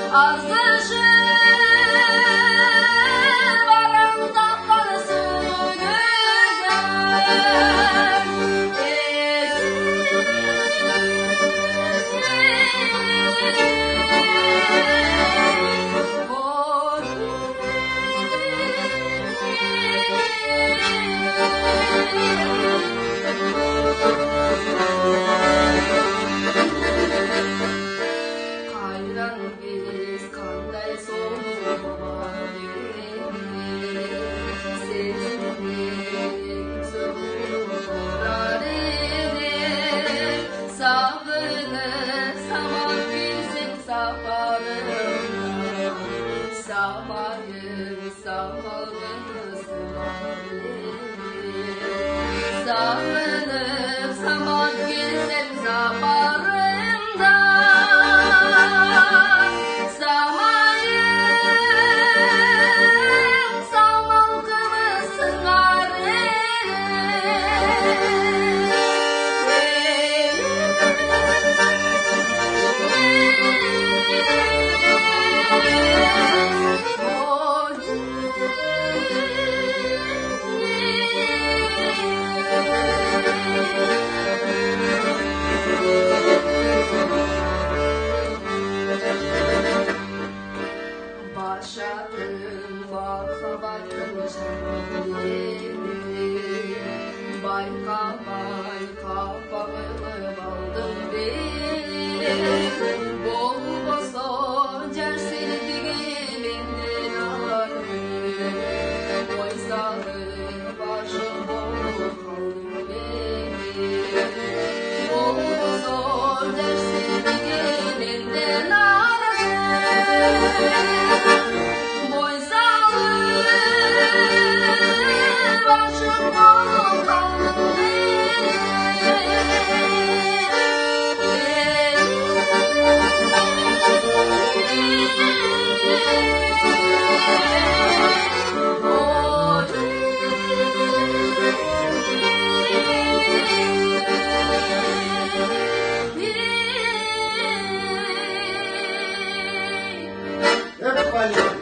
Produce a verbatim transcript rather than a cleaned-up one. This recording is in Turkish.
Samayım samalını Samanıp saman gelsem zamanında Samayım samal kımısın Başarım baka bakın kendimi Bayka bayka bağılıp aldım bir Bol boso cersinlik benden arıyor Oysalım başım bol kaldım benim Bol boso cersinlik benden arıyor Everybody